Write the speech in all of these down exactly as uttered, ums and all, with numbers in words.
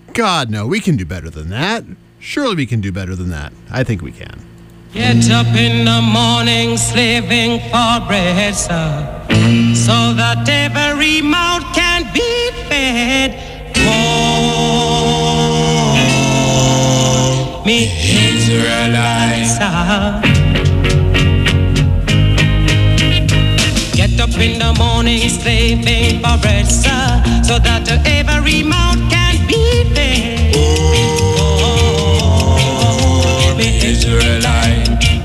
God, no, we can do better than that. Surely we can do better than that. I think we can. Get up in the morning, slaving for bread, sir, so that every mouth can be fed. Call me Israelites, sir. Get up in the morning, slaving for bread, sir, so that every mouth can be fed. Oh, me Israelite.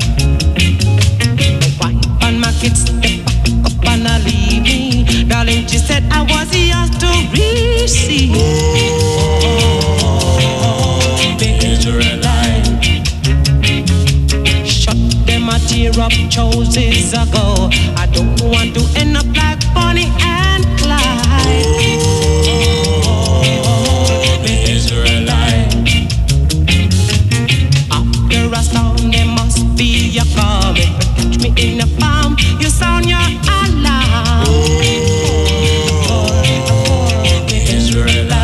My wife and my kids, they pack up and I leave me. Darling, she said I was yours to receive. Oh, me Israelite. Shut them a tear up choices ago. I don't want to end up like Bonnie and Clyde. Oh, the Israelite. After a storm, there must be a calm. If you catch me in a farm, you sound your alarm. Oh, the Israelite.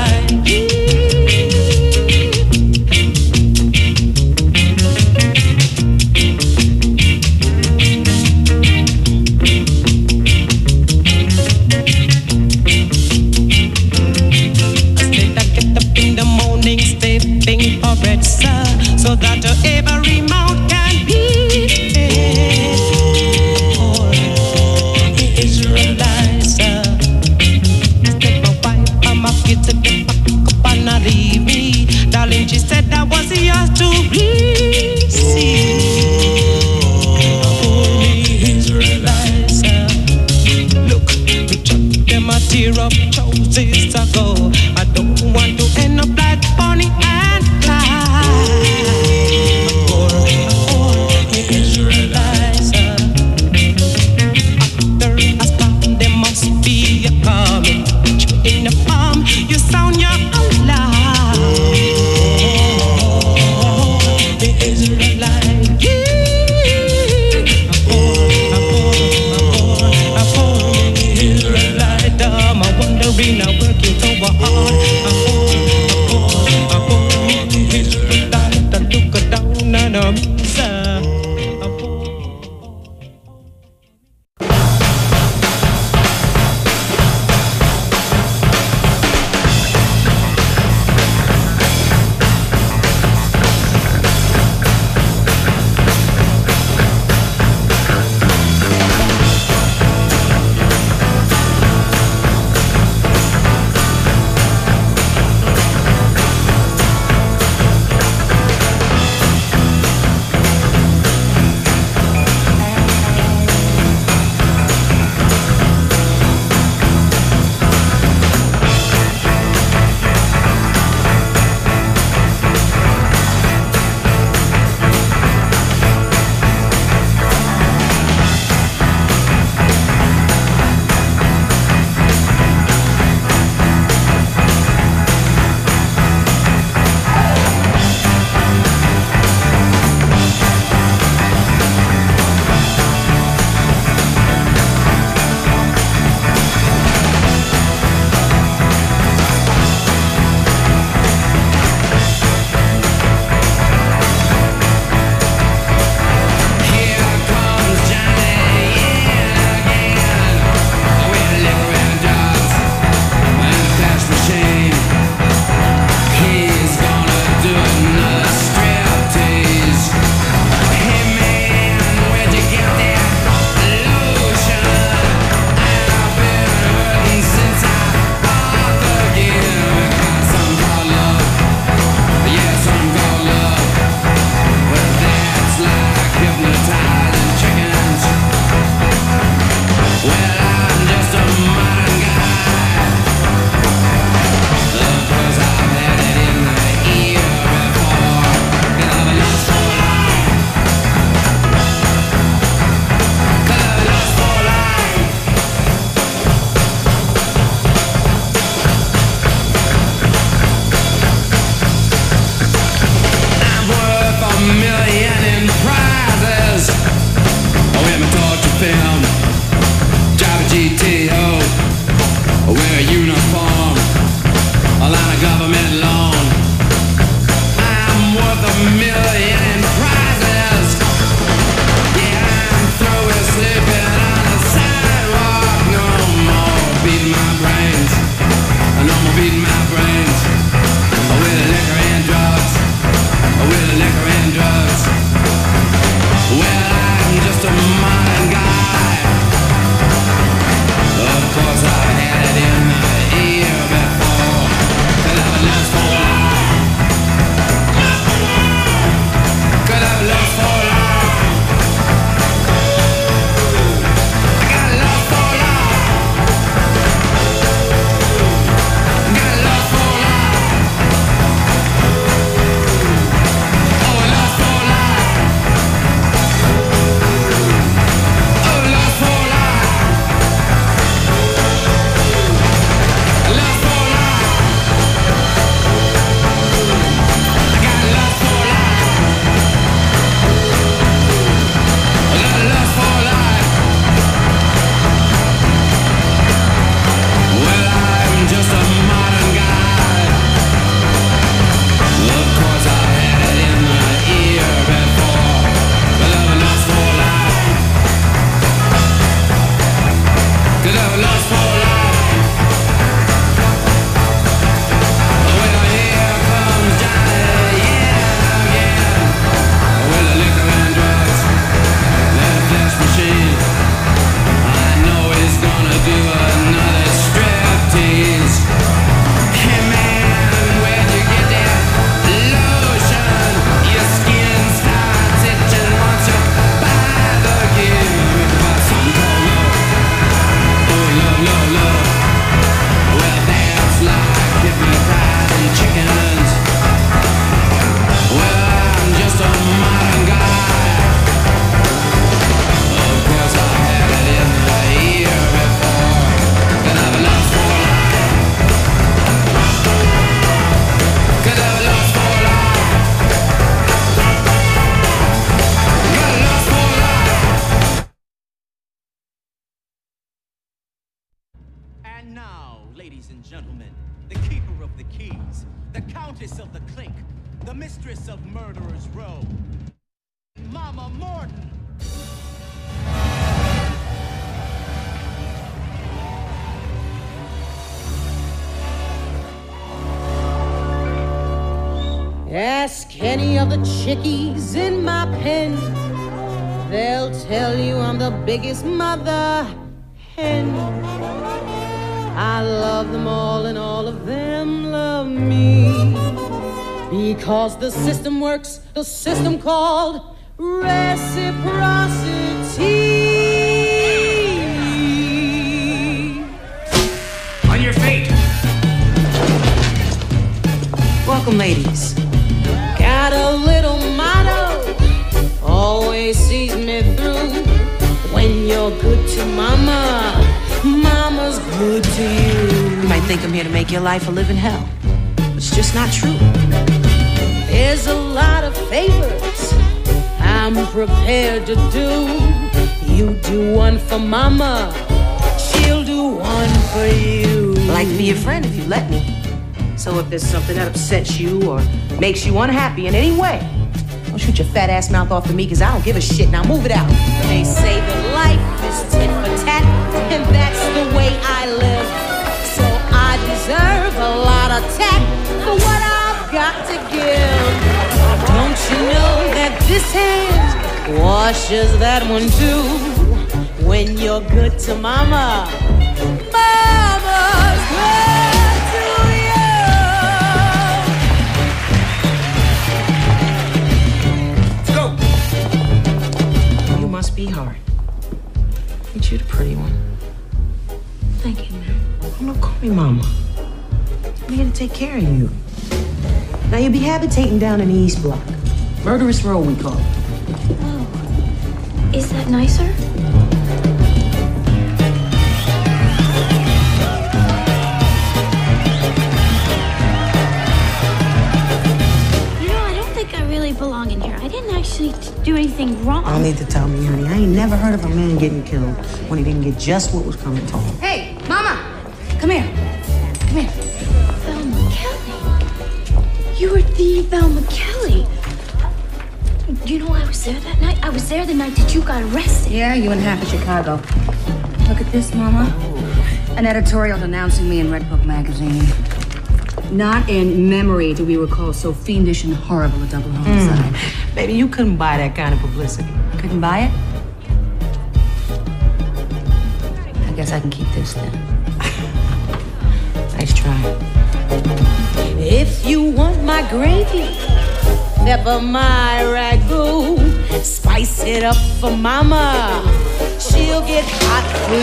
So that every mouth can be fed. Oh, the Israelites, take my wife and my kids to get back up and not leave me. Darling, she said I was yours to receive. Oh, the Israelites, look, we chuck them a tear up choices ago. I don't want to end up like Bonnie and Clyde. In the farm, you sound your alarm. Oh, the Israelite. Yeah. I the Israelite. I'm wondering, I'm working so hard. I'm the Israelite. I look down and I'm And now, ladies and gentlemen, the keeper of the keys, the countess of the clink, the mistress of Murderers Row, Mama Morton. Ask any of the chickies in my pen. They'll tell you I'm the biggest mother hen. I love them all and all of them love me. Because the system works, the system called reciprocity. On your feet. Welcome, ladies. Got a little motto, always sees me through. When you're good to mama, mama's good to you. You might think I'm here to make your life a living hell. It's just not true. There's a lot of favors I'm prepared to do. You do one for mama, she'll do one for you. I'd like to be your friend if you let me. So if there's something that upsets you or makes you unhappy in any way, don't shoot your fat ass mouth off to me, because I don't give a shit. Now move it out. They say that life is tit for tat, and that's the way I live. So I deserve a lot of tact for what I've got to give. Don't you know that this hand washes that one too? When you're good to mama, mama's good to you. You must be hard. Ain't you the pretty one? Thank you, ma'am. Oh, no, call me mama. I'm here to take care of you. Now, you'll be habitating down in the East Block. Murderous Row, we call it. Oh, is that nicer? You know, I don't think I really belong in here. I didn't actually do anything wrong. You don't need to tell me, honey. I ain't never heard of a man getting killed when he didn't get just what was coming to him. Hey, Mama! Come here. Come here. Velma Kelly. You were the Velma Kelly. You know, I was there that night. I was there the night that you got arrested. Yeah, you and half of Chicago. Look at this, Mama. An editorial denouncing me in Red Book magazine. Not in memory do we recall so fiendish and horrible a double homicide. Mm. Baby, you couldn't buy that kind of publicity. Couldn't buy it? I guess I can keep this then. Nice try. If you want my gravy, pepper my ragu, spice it up for mama, she'll get hot for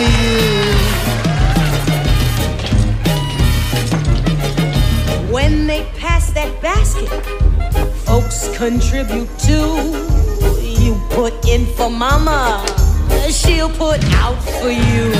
you. When they pass that basket, folks contribute too. You put in for mama, she'll put out for you.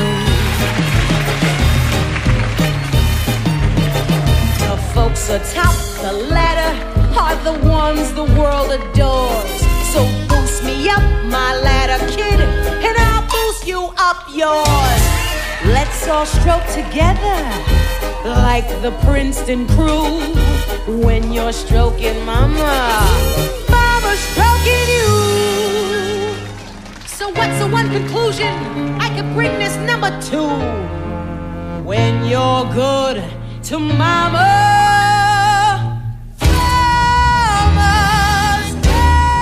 The folks atop the ladder are the ones the world adores. So boost me up my ladder, kid, and I'll boost you up yours. Let's all stroke together like the Princeton crew. When you're stroking mama, mama's stroking you. So what's the one conclusion I can bring this number two? When you're good to mama, mama's good to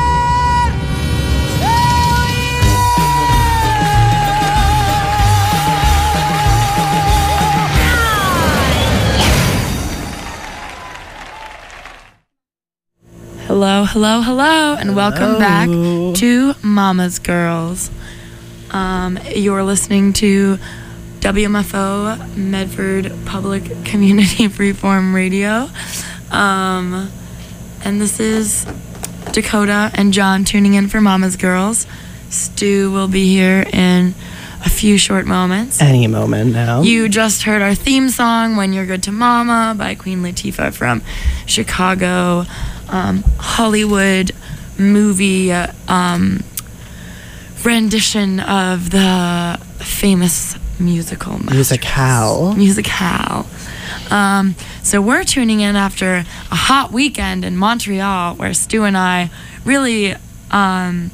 Hello, hello, hello, and welcome back to Mama's Girls. Um, you're listening to W M F O, Medford Public Community Freeform Radio. Um, and this is Dakota and John tuning in for Mama's Girls. Stu will be here in a few short moments. Any moment now. You just heard our theme song, When You're Good to Mama, by Queen Latifah from Chicago. Um, Hollywood movie um, rendition of the famous musical masterpiece. Musicale. Musicale. Um, so we're tuning in after a hot weekend in Montreal where Stu and I really um,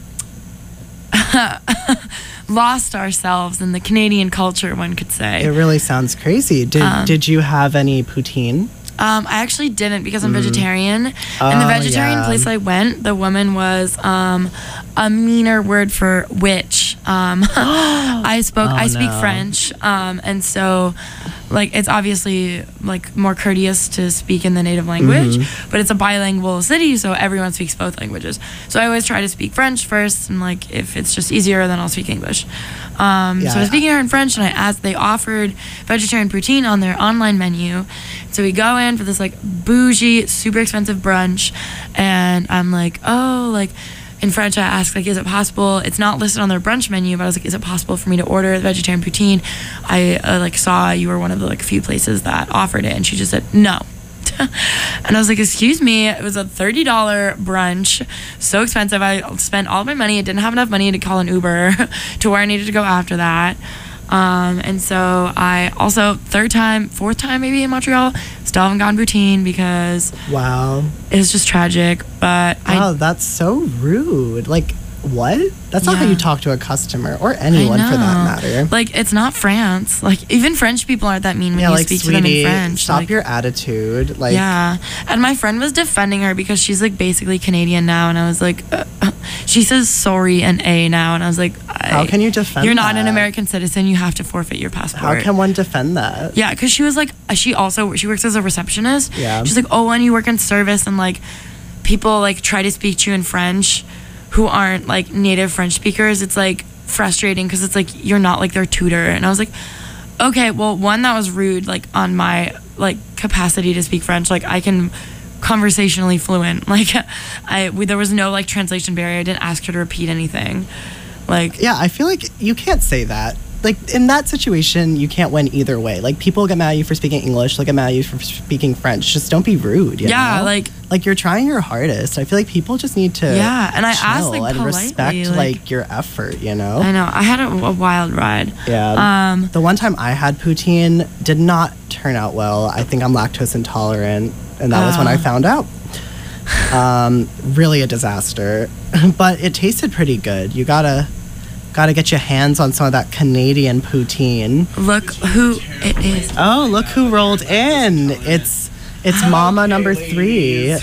lost ourselves in the Canadian culture, one could say. It really sounds crazy. Did Um, Did you have any poutine? Um, I actually didn't because I'm vegetarian. and the Oh, vegetarian yeah. place I went, the woman was um, a meaner word for witch. Um, I spoke, Oh, I speak no. French, um, and so like it's obviously like more courteous to speak in the native language, Mm-hmm. but it's a bilingual city, so everyone speaks both languages. So I always try to speak French first, and like if it's just easier, then I'll speak English. Um, Yeah. So I was speaking to her in French, and I asked. They offered vegetarian poutine on their online menu, so we go in for this like bougie, super expensive brunch, and I'm like, oh, like. In French, I asked, like, is it possible? It's not listed on their brunch menu, but I was like, is it possible for me to order the vegetarian poutine? I, uh, like, saw you were one of the, like, few places that offered it. And she just said, no. And I was like, excuse me. It was a thirty dollars brunch. So expensive. I spent all my money. I didn't have enough money to call an Uber to where I needed to go after that. Um, and so I also, third time, fourth time maybe in Montreal, still haven't gotten poutine because Wow. it was just tragic. But I Wow, that's so rude. Like, what? That's not how Yeah. you talk to a customer or anyone I for that know. matter. Like, it's not France. Like, even French people aren't that mean when yeah, you like, speak sweetie, to them in French. stop like, your attitude. Like, yeah. And my friend was defending her because she's, like, basically Canadian now. And I was like, uh, uh, she says sorry and A now. And I was like, I, how can you defend You're not an that? American citizen. You have to forfeit your passport. How can one defend that? Yeah, because she was like, she also, she works as a receptionist. Yeah. She's like, oh, when you work in service and, like, people, like, try to speak to you in French who aren't, like, native French speakers, it's, like, frustrating because it's, like, you're not, like, their tutor. And I was like, okay, well, one, that was rude, like, on my, like, capacity to speak French. Like, I can conversationally fluent. Like, I, we, there was no, like, translation barrier. I didn't ask her to repeat anything. Like, Yeah, I feel like you can't say that. Like, in that situation, you can't win either way. Like, people get mad at you for speaking English, they'll get mad at you for speaking French. Just don't be rude, you yeah, know? like, Like, you're trying your hardest. I feel like people just need to Yeah, and I chill asked, like, and politely, respect, like- like, your effort, you know? I know. I had a, a wild ride. Yeah. Um, The one time I had poutine did not turn out well. I think I'm lactose intolerant, and that was when I Oh. found out. Um, really a disaster, but it tasted pretty good. You gotta gotta get your hands on some of that Canadian poutine. Look who it is. Oh, look who rolled in! It's it's Mama number three.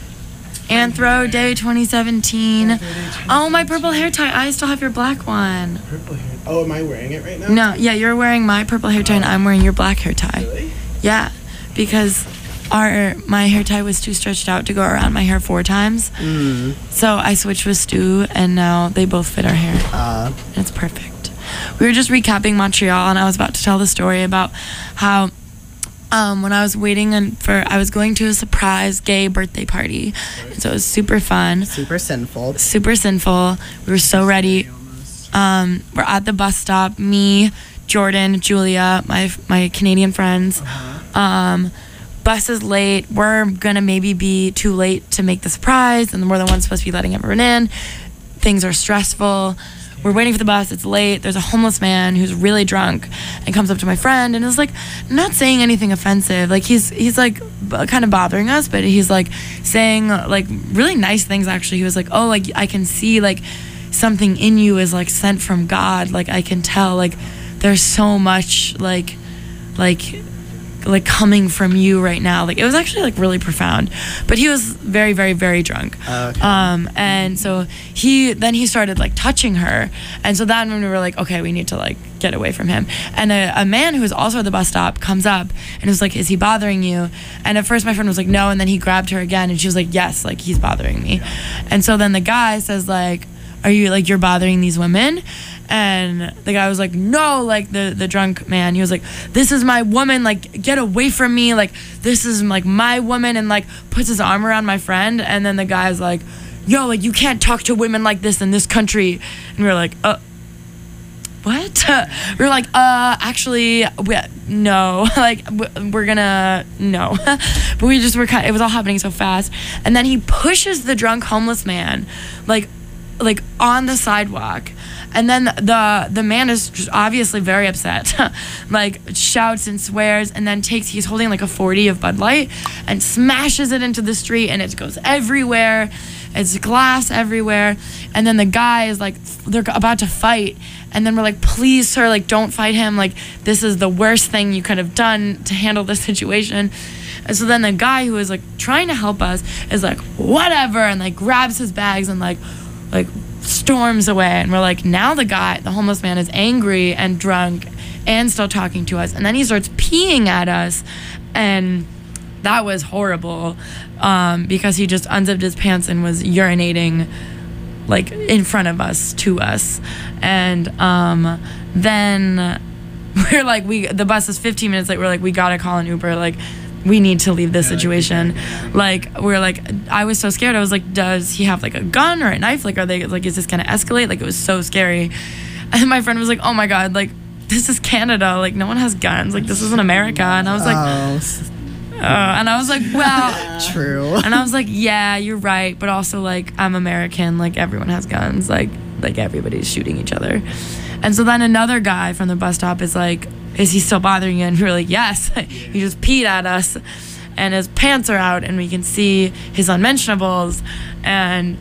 Anthro Day twenty seventeen. Oh, my purple hair tie. I still have your black one. Purple hair. Oh, am I wearing it right now? No, yeah, you're wearing my purple hair tie and I'm wearing your black hair tie. Really? Yeah, because our my hair tie was too stretched out to go around my hair four times. Mm. So I switched with Stu and now they both fit our hair. Uh, And it's perfect. We were just recapping Montreal and I was about to tell the story about how um, when I was waiting on for, I was going to a surprise gay birthday party. And so it was super fun, super sinful. super sinful. We were so ready. Um, we're at the bus stop, me, Jordan, Julia, my my Canadian friends. Um, bus is late. We're gonna maybe be too late to make the surprise, and we're the ones supposed to be letting everyone in. Things are stressful. We're waiting for the bus. It's late. There's a homeless man who's really drunk and comes up to my friend and is like, not saying anything offensive. Like he's he's like b- kind of bothering us, but he's like saying like really nice things. Actually, he was like, oh, like I can see like something in you is like sent from God. Like I can tell like there's so much like like like coming from you right now. Like it was actually like really profound, but he was very very very drunk. Okay. Um and so he then he started like touching her, and so then when we were like, okay, we need to like get away from him. And a, a man who was also at the bus stop comes up and was like, is he bothering you? And at first my friend was like, no, and then he grabbed her again and she was like, yes, like he's bothering me. And so then the guy says like, are you like, you're bothering these women? And the guy was like, no, like the the drunk man, he was like, this is my woman, like get away from me, like this is like my woman, and like puts his arm around my friend. And then the guy's like, yo, like you can't talk to women like this in this country. And we were like, uh what? We were like, uh actually we, no, like we- we're gonna no. But we just were kind, it was all happening so fast. And then he pushes the drunk homeless man like like on the sidewalk. And then the the man is just obviously very upset, like shouts and swears, and then takes, he's holding like a forty of Bud Light and smashes it into the street, and it goes everywhere. It's glass everywhere. And then the guy is like, they're about to fight. And then we're like, please, sir, like, don't fight him. Like, this is the worst thing you could have done to handle this situation. And so then the guy who is like trying to help us is like, whatever, and like grabs his bags and like, like, storms away. And we're like, now the guy, the homeless man, is angry and drunk and still talking to us. And then he starts peeing at us, and that was horrible, um, because he just unzipped his pants and was urinating like in front of us, to us. And um, then we're like, we the bus is fifteen minutes late. We're like, we gotta call an Uber. Like, we need to leave this situation. Like, we're like, I was so scared. I was like, does he have like a gun or a knife? Like, are they like, is this gonna escalate? Like, it was so scary. And my friend was like, oh my God, like, this is Canada. Like, no one has guns. Like, this isn't America. And I was like, Oh, uh, and I was like, well, true. and I was like, yeah, you're right. But also, like, I'm American. Like, everyone has guns. Like, like everybody's shooting each other. And so then another guy from the bus stop is like, is he still bothering you? And we were like, yes. He just peed at us, and his pants are out, and we can see his unmentionables. And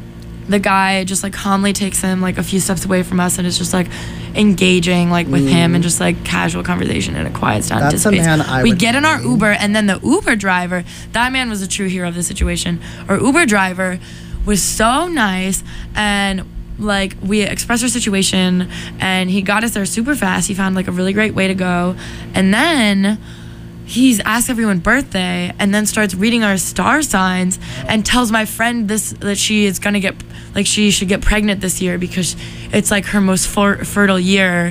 the guy just like calmly takes him like a few steps away from us, and is just like engaging like with mm. him, and just like casual conversation, and it quiets down. That's a man I we would get in our marry. Uber, and then the Uber driver, that man was a true hero of the situation. Our Uber driver was so nice, and like, we expressed our situation, and he got us there super fast. He found like a really great way to go, and then he's asked everyone birthday, and then starts reading our star signs, and tells my friend this, that she is gonna get, like, she should get pregnant this year because it's like her most fer- fertile year.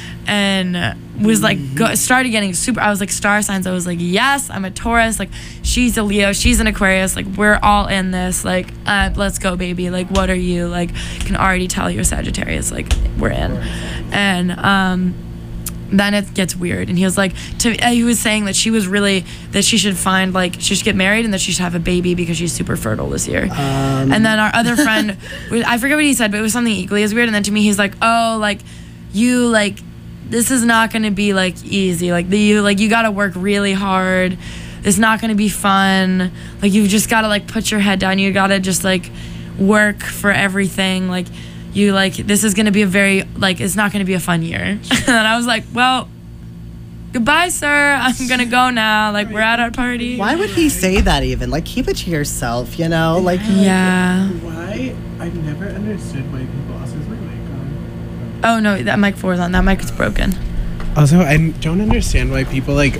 And was like, go, started getting super, I was like, star signs, I was like, yes, I'm a Taurus, like, she's a Leo, she's an Aquarius, like, we're all in this, like, uh, let's go, baby, like, what are you, like, can already tell you're Sagittarius, like, we're in. And um then it gets weird, and he was like, to uh, he was saying that she was really, that she should find, like, she should get married, and that she should have a baby because she's super fertile this year. Um. And then our other friend, I forget what he said, but it was something equally as weird. And then to me, he's like, oh, like, you, like, this is not going to be like easy. Like, the, you like you got to work really hard. It's not going to be fun. Like, you've just got to like put your head down. You got to just like work for everything. Like, you like, this is going to be a very, like, it's not going to be a fun year. And I was like, well, goodbye, sir. I'm going to go now. Like, we're at our party. Why would he say that even? Like, keep it to yourself, you know? Like, yeah. Why? I've never understood why people also is my mic on. Oh, no, that mic four is on. That mic is broken. Also, I don't understand why people, like,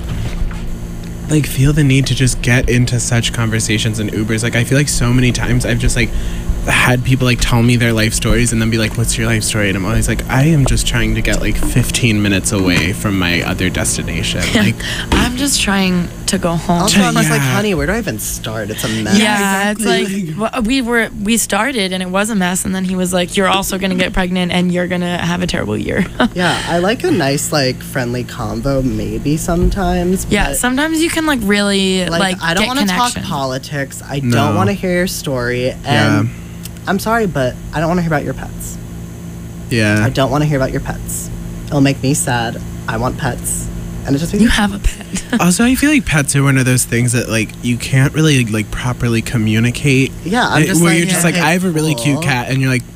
like, feel the need to just get into such conversations in Ubers. Like, I feel like so many times I've just, like, had people like tell me their life stories and then be like, what's your life story? And I'm always like, I am just trying to get like fifteen minutes away from my other destination. Like, I'm just trying to go home. Also, I was Yeah. like, honey, where do I even start? It's a mess. Yeah, it's like, well, we were we started and it was a mess, and then he was like, you're also gonna get pregnant and you're gonna have a terrible year. Yeah, I like a nice like friendly convo maybe sometimes. Yeah, but, sometimes you can like really like, like, I don't get want to talk connection. politics. I No. don't want to hear your story. And Yeah. I'm sorry, but I don't want to hear about your pets. yeah. I don't want to hear about your pets. It'll make me sad. I want pets. And it just makes You me have a pet. Also, I feel like pets are one of those things that like you can't really like properly communicate. Yeah, I'm Uh, just where like, you're just like, okay, I have a really cute cool. cat, and you're like,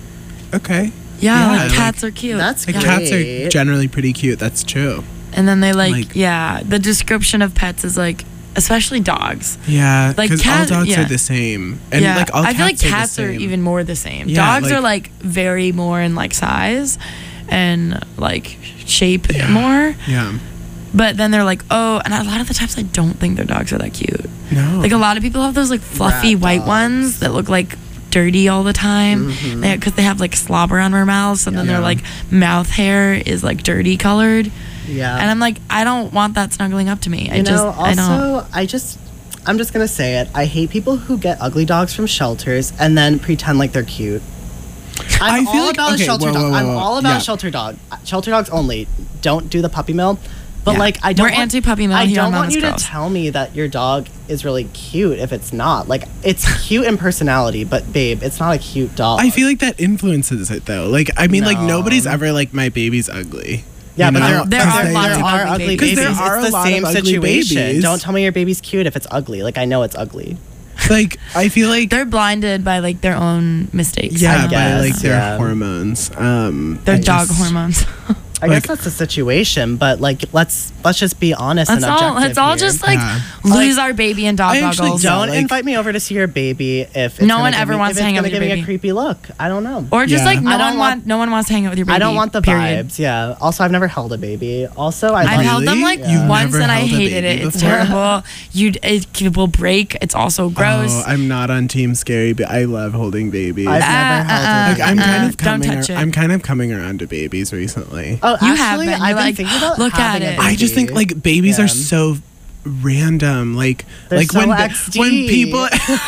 okay. Yeah, Yeah, like cats are cute. That's Like great. cats are generally pretty cute. That's true. and then they like, like- yeah, the description of pets is like, especially dogs. Yeah, Like because cat- all dogs yeah. are the same, and yeah, like all I feel like cats are the cats are, same. even more the same. Yeah, Dogs like- are like very more in like size and like shape more. Yeah. But then they're like, oh, and a lot of the times I don't think their dogs are that cute. No. Like a lot of people have those like fluffy Rat white dogs. ones that look like dirty all the time because Mhm. they, have like slobber on their mouths, and then Yeah. their like mouth hair is like dirty colored. Yeah. And I'm like, I don't want that snuggling up to me. I You just, know, I don't. also, I just, I'm just gonna say it. I hate people who get ugly dogs from shelters and then pretend like they're cute. I'm I feel all like- about okay, a shelter whoa, dog. whoa, whoa, I'm whoa. all about Yeah. shelter dog. Shelter dogs only. Don't do the puppy mill. But Yeah. like, I don't We're want, anti-puppy mill I here on don't want Mama's you Girls. to tell me that your dog is really cute if it's not. Like, it's cute in personality, but babe, it's not a cute dog. I feel like that influences it though. Like I mean, like No. nobody's ever like my baby's ugly. Yeah, You but know? there, There but are there, lots there of are ugly ugly babies. babies. Because there are it's a the lot same of ugly situation. babies. Don't tell me your baby's cute if it's ugly. Like, I know it's ugly. Like I feel like They're blinded by like their own mistakes. yeah, I by guess, like their yeah. hormones. Um, Their I dog just- hormones. I Like- guess that's the situation, but like, let's let's just be honest Let's and all objective let's all here. just like Yeah. lose our baby in dog I actually goggles. don't- Don't like- invite me over to see your baby if it's No gonna one give ever me, wants if to hang it's out gonna with your give me baby. a creepy look. I don't know. Or just Yeah. like no I don't one want- want no one wants to hang out with your baby. I don't want the period. vibes. Yeah. Also, I've never held a baby. Also, I I've like, held them Really? like You've once never and I held a hated baby it. It's before? terrible. You it will break. It's also gross. Oh, I'm not on Team Scary, but I love holding babies. I've Uh, never held uh, a like baby. I'm kind uh, of don't coming. touch ar- it. I'm kind of coming around to babies recently. Oh, You have actually, been. You're I've been like, thinking about look having at a it. I just think baby. like babies Yeah. are so random. Like They're like so when ba- X D. when people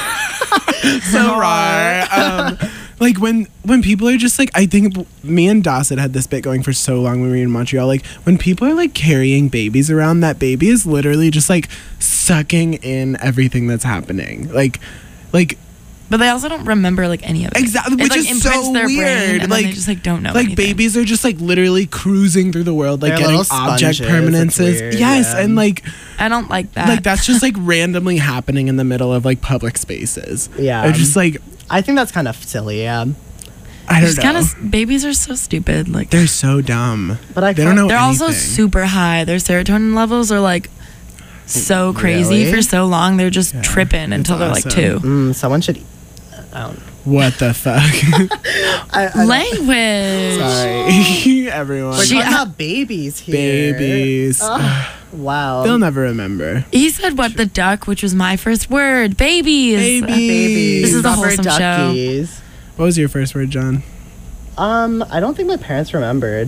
so raw. Um, like when when people are just like I think b- me and Dawson had this bit going for so long when we were in Montreal. Like when people are like carrying babies around, that baby is literally just like sucking in everything that's happening. Like like But they also don't remember like any of it. Exactly, It, which like, is imprints so their weird. brain, and like then they just like don't know. Like anything. babies are just like literally cruising through the world, like They're getting little object sponges. permanences. It's weird, yes, yeah. and like I don't like that. like that's just like randomly happening in the middle of like public spaces. Yeah. It's just like I think that's kind of silly. Yeah. I don't Just know. kind of babies are so stupid. Like They're so dumb. But I They don't know they're also anything. super high. Their serotonin levels are like so crazy Really? for so long. They're just Yeah, tripping until they're awesome. like two. Mm, someone should. I don't. What the fuck? I, I Language. Sorry, everyone. We're She- talking about babies here. Babies. Ugh, wow. They'll never remember. He said what the duck, which was my first word. Babies. Babies. Babies. This is a Rubber wholesome show. duckies. What was your first word, John? Um, I don't think my parents remembered.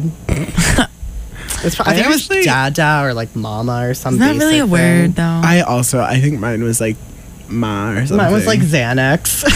It's, pro- I I think actually- it was Dada or like Mama or something. It's not really a word though. I also I think mine was like ma or something. Mine was like Xanax.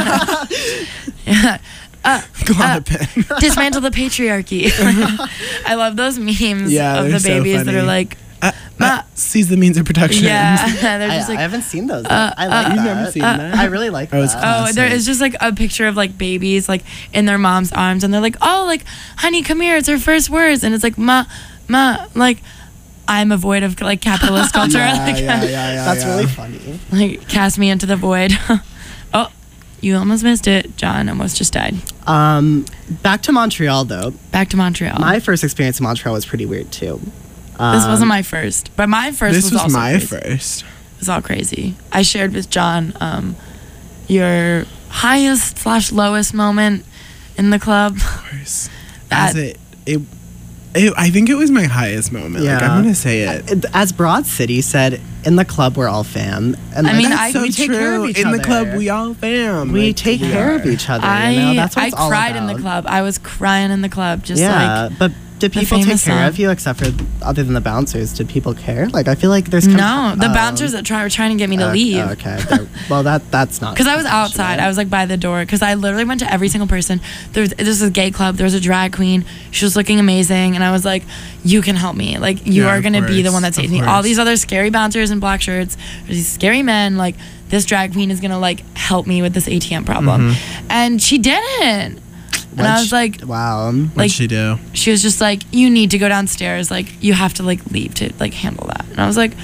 yeah. Uh, Klonopin. dismantle the patriarchy. I love those memes Yeah, of they're the so babies that funny. are like, Uh, Ma- uh, seize the means of production. yeah, they're I, just like, I haven't seen those. uh, I like uh, that. You've never seen uh, that? I really like Oh, it's that. oh, there classic. is just like a picture of like babies like in their mom's arms, and they're like, oh, like, honey, come here, it's her first words, and it's like, ma, ma, like, I'm a void of like capitalist culture, Yeah, like, yeah, yeah, yeah, That's yeah. really funny. like cast me into the void. Oh, you almost missed it. John almost just died. Um, back to Montreal though. Back to Montreal. My first experience in Montreal was pretty weird too. this Um, wasn't my first, but my first This was, was also my crazy. first. It was all crazy. I shared with John um, your highest slash lowest moment in the club. Of course. That- As it, it, it, I think it was my highest moment. Like, Yeah. I'm gonna say it. As Broad City said, in the club we're all fam. And I like, mean, That's I- so we take true. care of each in the other. club, we all fam. we Like, take we care are. of each other. I you know? That's what I it's all cried in the about. club. I was crying in the club, just yeah, like but did the people take care famous song. of you except for other than the bouncers? Did people care? Like I feel like there's no, com- the um, bouncers that try were trying to get me to uh, leave. Okay, they're- well that that's not Because I was outside. I was like by the door. Because I literally went to every single person. There was, this was a gay club. There was a drag queen. She was looking amazing. And I was like, you can help me. Like, you Yeah, are of going to be the course, one that saves of me. All course. these other scary bouncers in black shirts, these scary men, like, this drag queen is going to, like, help me with this A T M problem. And she didn't. And I was like, wow. like, What'd she do? she was just like, you need to go downstairs. Like, you have to, like, leave to, like, handle that. And I was like,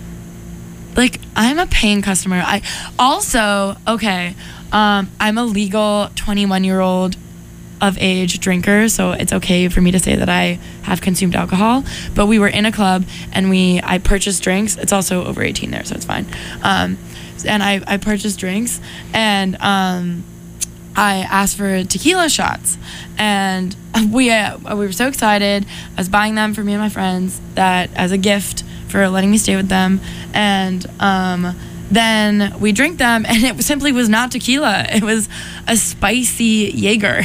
like, I'm a paying customer. I also, okay, um, I'm a legal twenty-one year old of age drinker, so it's okay for me to say that I have consumed alcohol. But we were in a club and we, I purchased drinks. It's also over eighteen there, so it's fine. Um, and I, I purchased drinks and, um, I asked for tequila shots, and we uh, we were so excited. I was buying them for me and my friends that as a gift for letting me stay with them, and um, then we drink them, and it simply was not tequila. It was a spicy Jaeger.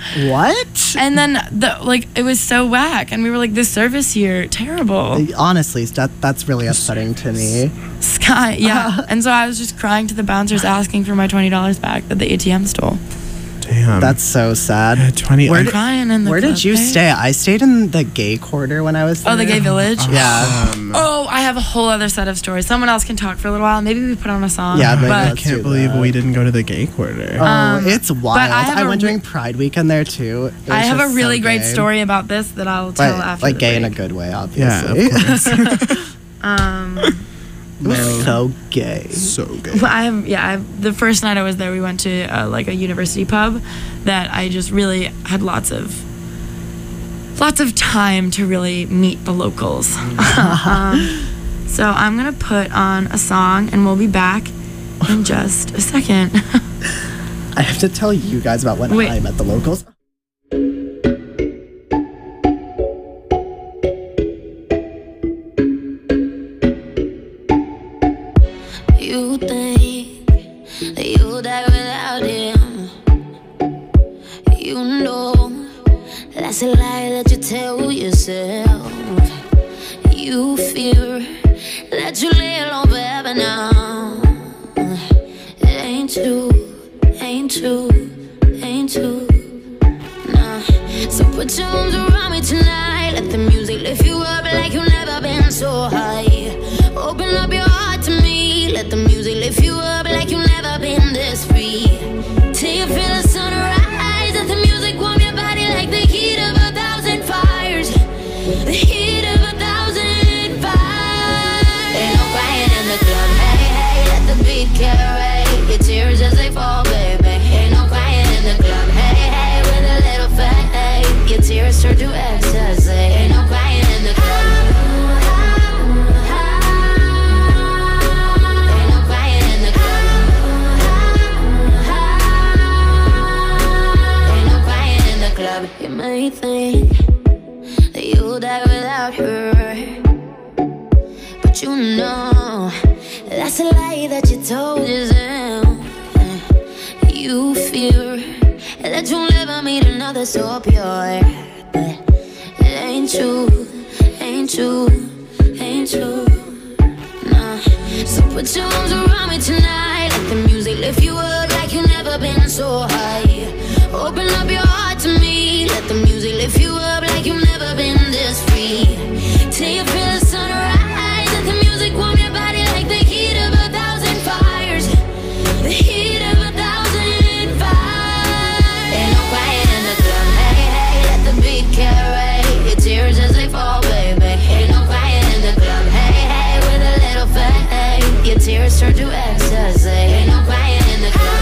What? And then the like it was so whack, and we were like, "This service here, terrible." Honestly, that that's really upsetting to me. Sky, yeah. And so I was just crying to the bouncers, asking for my twenty dollars back that the A T M stole. Damn. That's so sad. Uh, twenty. Where I'm did, Crying in the where club, did you babe. stay? I stayed in the gay quarter when I was there. Oh, the gay village? Yeah. Um, Oh, I have a whole other set of stories. Someone else can talk for a little while. Maybe we put on a song. Yeah, maybe but I let's can't do believe that. we didn't go to the gay quarter. Oh, Um, it's wild. I I, have a went re- during Pride Weekend there too. It was I have a just really so great gay. story about this that I'll tell But, after like the gay in a break. good way, Yeah, obviously. of course. Um, It was so gay. So gay. well, I have yeah. I have, the first night I was there, we went to uh, like a university pub that I just really had lots of lots of time to really meet the locals. um, so I'm gonna put on a song, and we'll be back in just a second. I have to tell you guys about when Wait. I met the locals. You think that you'll die without him. You know that's a lie that you tell yourself. You fear that you lay alone forever now. It ain't true, ain't true, ain't true. Nah. So put your arms around me tonight. Let the music lift you up like you've never been so high. Open up your heart to me. Let the music lift you up like you've never been this free. Till you feel the sunrise. Let the music warm your body like the heat of a thousand fires. The heat of a thousand fires. Ain't no crying in the club. Hey, hey, let the beat carry your tears as they fall, baby. Ain't no crying in the club. Hey, hey, with a little faith, your tears turn to ecstasy. Ain't no crying in the club. You may think that you'll die without her, but you know that's a lie that you told yourself. You fear that you'll never meet another so pure, but it ain't true, ain't true, ain't true. Nah. So put your arms around me tonight. Let the music lift you up like you've never been so high. Open up your heart to me. Let the music lift you up like you've never been this free. Till you feel the sunrise. Let the music warm your body like the heat of a thousand fires. The heat of a thousand fires. Ain't no crying in the club. Hey, hey, let the beat carry your tears as they fall, baby. Ain't no crying in the club. Hey, hey, with a little faith, your tears turn to ecstasy. Ain't no crying in the club.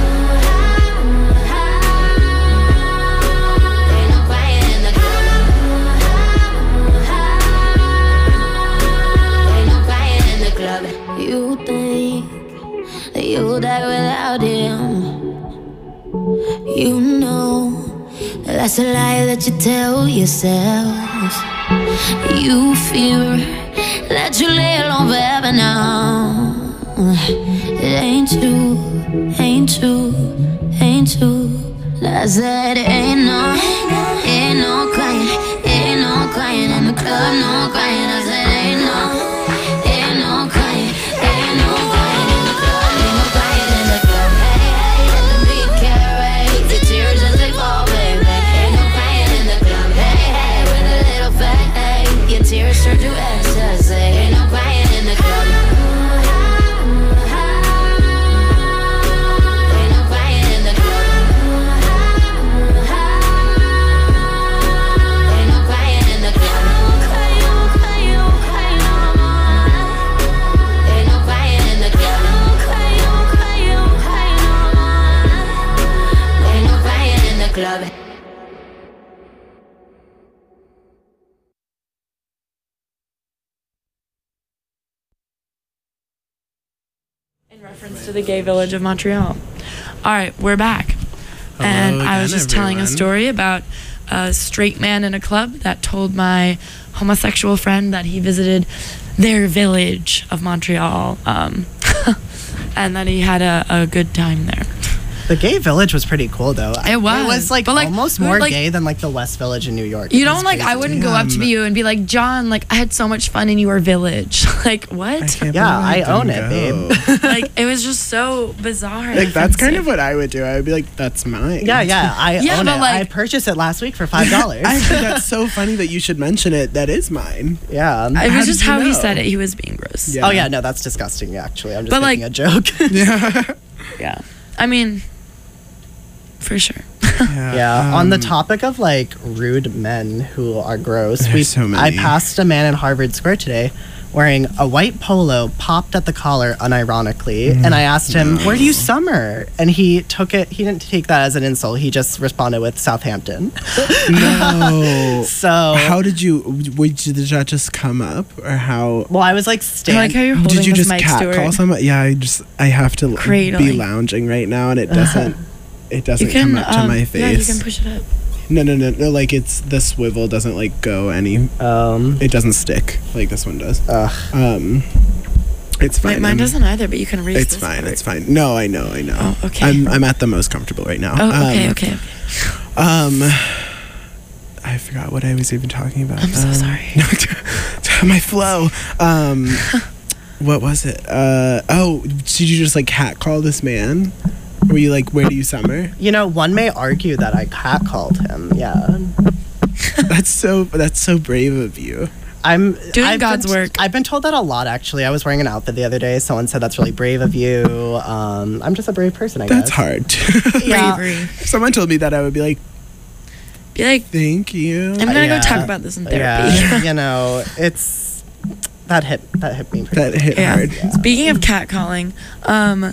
You think that you'll die without him. You know that's a lie that you tell yourself. You fear that you lay alone forever now. It ain't true, ain't true, ain't true. I said ain't no, ain't no crying, ain't no crying in the club, no crying. I said ain't no. Tears turn to ecstasy. Ain't no crying in the club. Ain't no crying in the club. Ain't no crying in the club. Ain't no crying in the club. Ain't no crying in the club. In reference to the gay village of Montreal. All right, we're back. And I was again, just telling a everyone. story about a straight man in a club that told my homosexual friend that he visited their village of Montreal, um, and that he had a, a good time there. The gay village was pretty cool, though. It was. It was like, But, like, almost we were, more like- gay than like the West Village in New York. You It don't was like. I crazy. wouldn't go up to you and be like, John, like I had so much fun in your village. Like what? Yeah, I own it, babe. Like it was just so bizarre. and Like that's kind offensive. of what I would do. I would be like, "That's mine." Yeah, yeah, I Yeah, own but, it. like- I purchased it last week for five dollars. I think that's so funny that you should mention it. That is mine. Yeah. It How was did just you how he know? said it. He was being gross. Yeah. Oh yeah, no, that's disgusting. Actually, I'm just But, making like- a joke. Yeah. Yeah. I mean, for sure. Yeah. On the um, topic of like rude men who are gross, There's we so I many. passed a man in Harvard Square today wearing a white polo popped at the collar unironically, and I asked him, "Where do you summer?" And he took it. He didn't take that as an insult. He just responded with Southampton. No. So How did you? Would you, did that just come up, or how? well, I was like I stand. like how you're holding Did you this just mic, catcall Stuart. someone? Yeah, I just I have to l- be Cradling. lounging right now, and it doesn't. It doesn't You can come up to um, my yeah, you face. can push it up. No, no, no, no. Like it's the swivel doesn't like go any. um. It doesn't stick like this one does. Ugh. Um, it's fine. Wait, mine I'm- doesn't either, but you can raise It's this fine. part. It's fine. No, I know. I know. Oh, okay. I'm I'm at the most comfortable right now. Oh, okay, Um, okay, okay. Um, I forgot what I was even talking about. I'm so Um, sorry. No, my flow. Um, what was it? Uh, oh, did you just like catcall this man? Were you like, where do you summer? You know, one may argue that I catcalled him. Yeah. That's so. That's so brave of you. I'm Doing I've God's been, work. I've been told that a lot, actually. I was wearing an outfit the other day. Someone said that's really brave of you. Um, I'm just a brave person, I That's guess. hard. Yeah. Bravery. If someone told me that, I would be like, Be like, thank you. I'm gonna Yeah. go talk about this in therapy. Yeah, you know, it's that hit that hit me pretty. That hit Yeah. hard. Speaking of catcalling, um,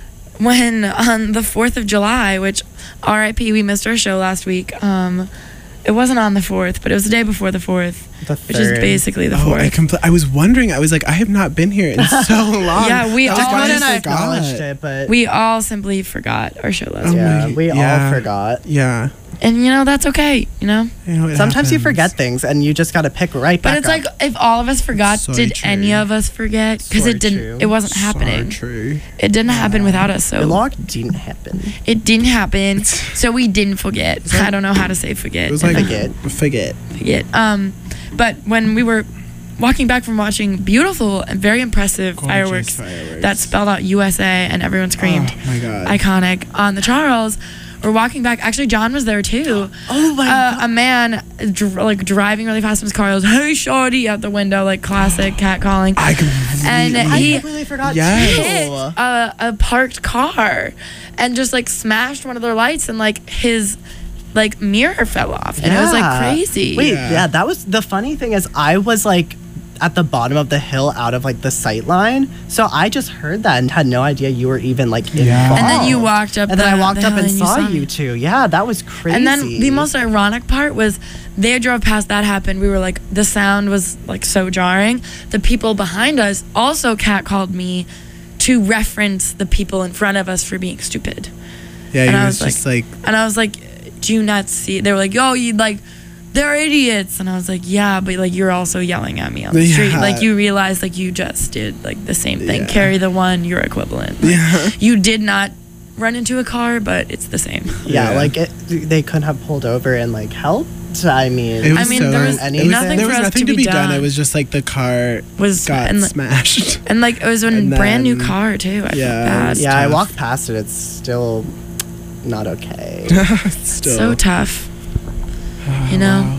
when on the fourth of July, which R I P, we missed our show last week. Um, it wasn't on the fourth, but it was the day before the fourth, The which is third. basically the Oh, fourth. I compl- I was wondering. I was like, I have not been here in so long. Yeah, we I was all- like, Dakota and I forgot. acknowledged it, but we all simply forgot our show last Oh week. yeah, my- we yeah. all forgot. Yeah. And you know, that's okay, you know? You know, it Sometimes you happens. forget things, and you just got to pick right But back it's up. like if all of us forgot, So did true. any of us forget? Because So it didn't. true. It wasn't So happening. true. It didn't happen without us. the So log didn't happen. it didn't happen. So we didn't forget. I don't know how to say forget. It was and like Forget. forget. forget. Um, but when we were walking back from watching beautiful and very impressive Gorgeous fireworks, fireworks. that spelled out U S A and everyone screamed, Oh my god. iconic, on the Charles. We're walking back. Actually, John was there too. Oh my uh, A man dr- like driving really fast in his car. He goes, "Hey, shorty!" out the window, like classic catcalling. I completely. And I he completely forgot Yes. hit too. a, a parked car and just like smashed one of their lights, and like his like mirror fell off, and it was like Yeah. crazy. Wait, Yeah. yeah. that was the funny thing is I was like at the bottom of the hill out of like the sight line, so I just heard that and had no idea you were even like Yeah. involved. And then you walked up, and then I the- walked the up hill and you saw me. you two. Yeah, that was crazy. And then the most ironic part was they drove past that happened. We were like, the sound was like so jarring. The people behind us also catcalled me to reference the people in front of us for being stupid. Yeah, and he I was, was just like, And I was like, do you not see? They were like, yo, you like, they're idiots. And I was like, yeah, but like you're also yelling at me on the street. Yeah. Like you realize like you just did like the same thing. Yeah. Carry the one, your equivalent. Like, yeah. You did not run into a car, but it's the same. yeah, Yeah. like it, they couldn't have pulled over and like helped. I mean, It I was mean, so, there was Anything. it was- nothing there for was us nothing to to be be done. done. It was just like the car Was got and, smashed. and like it was a And brand new then- car too. I yeah, felt bad. yeah, I tough. walked past it. It's still not okay. Still. So tough. You know.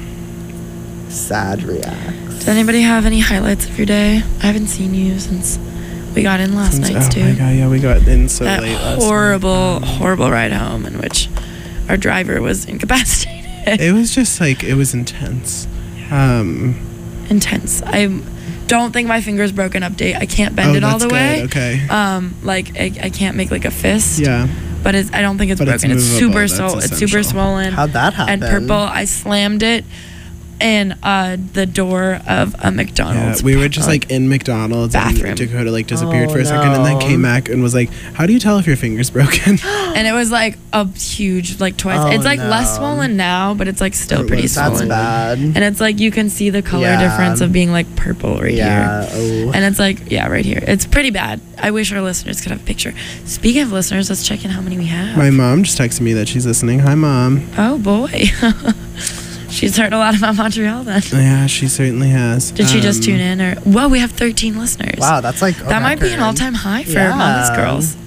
Sad react. Does anybody have any highlights of your day? I haven't seen you since we got in last Since- night oh my too. god, yeah, we got in so That late last night. horrible, horrible ride home in which our driver was incapacitated. It was just like it was intense. Um, Intense. I don't think my finger's broken. Update. I can't bend oh, it all that's the good. way. Okay. Um, like I, I can't make like a fist. Yeah. But it's, I don't think it's But it's broken. It's, movable, super that's swollen. It's super essential. swollen. How'd that happen? And purple. I slammed it in uh, the door of a Yeah, McDonald's. we were just uh, like in McDonald's bathroom. and Dakota like disappeared Oh, for a second and then no. came back and was like, "How do you tell if your finger's broken?" and it was like a huge, like twice. Oh, it's like less no. swollen now, but it's like still It pretty was- That's swollen. bad. And it's like you can see the color Yeah. difference of being like purple right Yeah. here. Oh. And it's like, yeah, right here. It's pretty bad. I wish our listeners could have a picture. Speaking of listeners, let's check in how many we have. My mom just texted me that she's listening. Hi, Mom. Oh boy. She's heard a lot about Montreal then. Yeah, she certainly has. Did she just Um, tune in or whoa, we have thirteen listeners. Wow, that's like a That might be an record. all-time high for Yeah. Mama's Girls.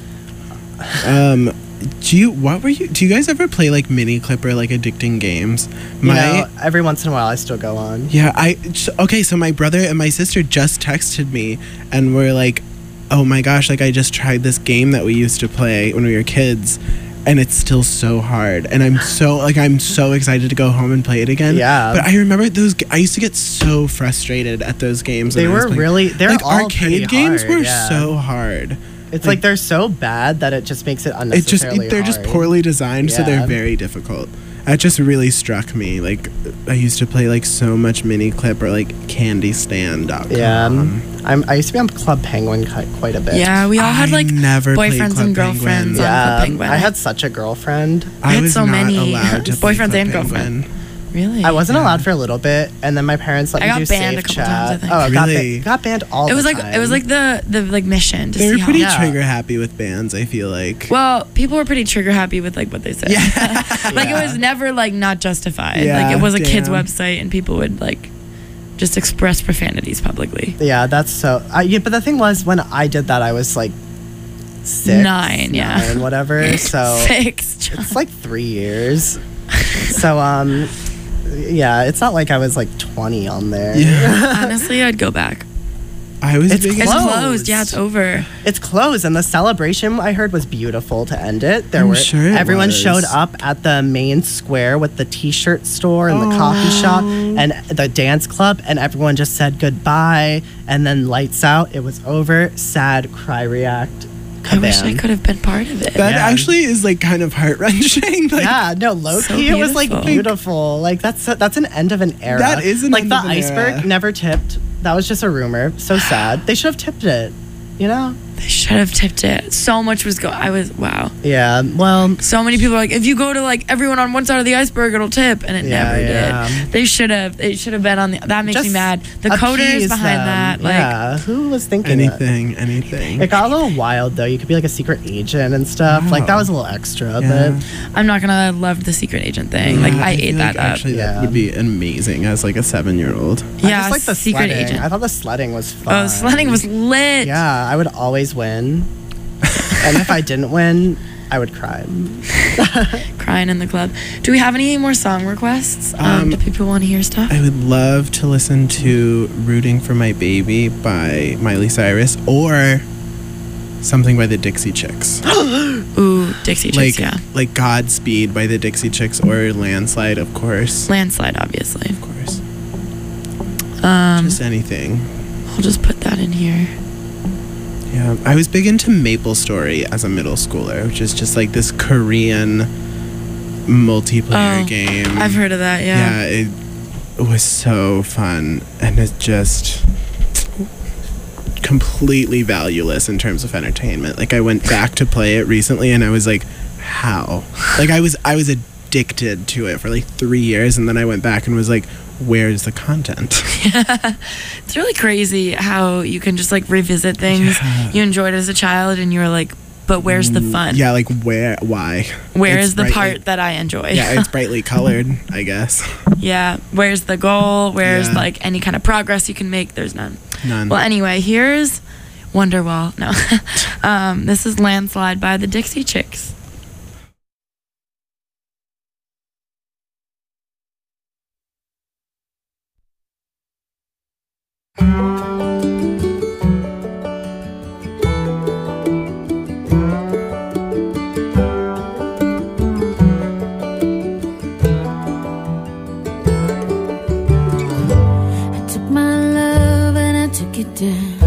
Um, do you? What were you? Do you guys ever play like mini clip or like addicting games? You know, every once in a while, I still go on. Yeah, I s- okay. So my brother and my sister just texted me and were like, "Oh my gosh! Like I just tried this game that we used to play when we were kids, and it's still so hard. And I'm so like I'm so excited to go home and play it again. Yeah. But I remember those. g- I used to get so frustrated at those games. They when I was were playing. really- they're like all arcade pretty games hard, were yeah. so hard. It's like, they're so bad that it just makes it It just unnecessarily they're just hard. poorly designed, so they're Yeah. very difficult. That just really struck me. Like I used to play like so much mini clip or like candy stand dot com. Yeah, um, I'm, I used to be on Club Penguin quite, quite a bit. Yeah, we all had I like never played boyfriends Club and girlfriends Penguin. on Club Yeah, Penguin. I had such a girlfriend. I had was so not many allowed to play boyfriends Club and Penguin. girlfriend. Really? I wasn't allowed for a little bit, and then my parents let I me got do banned a safe couple chat. times, I think. Oh, I got, Really? ba- got banned all It was the like time. it was like the the like mission to They were see how. pretty Yeah. trigger happy with bands, I feel like. Well, people were pretty trigger happy with like what they said. Yeah. like Yeah. it was never like not justified. Yeah, like it was a kids damn. website and people would like just express profanities publicly. Yeah, that's so. I, yeah, but the thing was, when I did that, I was like six, Nine, yeah. nine, whatever. So Six. it's like three years. So um, yeah, it's not like I was like twenty on there. Yeah. Honestly, I'd go back. I was It's big It's into- Closed. closed. Yeah, it's over. It's closed, and the celebration I heard was beautiful to end it. There I'm were sure it everyone was. showed up at the main square with the T-shirt store and the coffee shop and the dance club, and everyone just said goodbye, and then lights out. It was over. Sad cry react. I wish I kabam. could have been part of it. That Yeah. actually is like kind of heart wrenching. Like, Yeah, no, low So key, it was like beautiful. beautiful. Like that's that's an end of an era. That is an like end the of an iceberg era. never tipped. That was just a rumor. So sad. They should have tipped it. You know? They should have tipped it. So much was going. I was wow. Yeah. Well, So many people are like, if you go to like everyone on one side of the iceberg, it'll tip, and it Yeah, never yeah. did. They should have. It should have been on the. That makes me just mad. The appease coders behind them. that, like, yeah. Who was thinking that? anything, anything. It got a little wild though. You could be like a secret agent and stuff. Like that Wow. was a little extra, Yeah. but I'm not gonna love the secret agent thing. Like I, ate feel that like up. Actually, that Yeah. would be amazing as like a seven-year-old. I Yeah, just like the secret sledding. agent. I thought the sledding was fun. Oh, sledding was lit. Yeah, I would always win. And if I didn't win, I would cry. Crying in the club. Do we have any more song requests? Um, Um, do people want to hear stuff? I would love to listen to "Rooting for My Baby" by Miley Cyrus or something by the Dixie Chicks. Ooh, Dixie Chicks. like Yeah, like Godspeed by the Dixie Chicks or Landslide, of course. landslide, obviously. Of course. Um, Just anything. I'll just put that in here. Yeah, I was big into Maple Story as a middle schooler, which is just like this Korean multiplayer Oh, game. I've heard of that. Yeah, Yeah. it, it was so fun, and it's just completely valueless in terms of entertainment. Like I went back to play it recently, and I was like, "How?" Like I was, I was addicted to it for like three years, and then I went back and was like, "Where's the content?" It's really crazy how you can just like revisit things Yeah. you enjoyed as a child, and you're like, but where's the fun? Yeah, like where? Why? Where It's is the brightly- part that I enjoy? Yeah, it's brightly colored, I guess. Yeah. Where's the goal? Where's Yeah. like any kind of progress you can make? There's none. None. Well, anyway, here's Wonderwall. No, um, this is Landslide by the Dixie Chicks. I took my love and I took it down.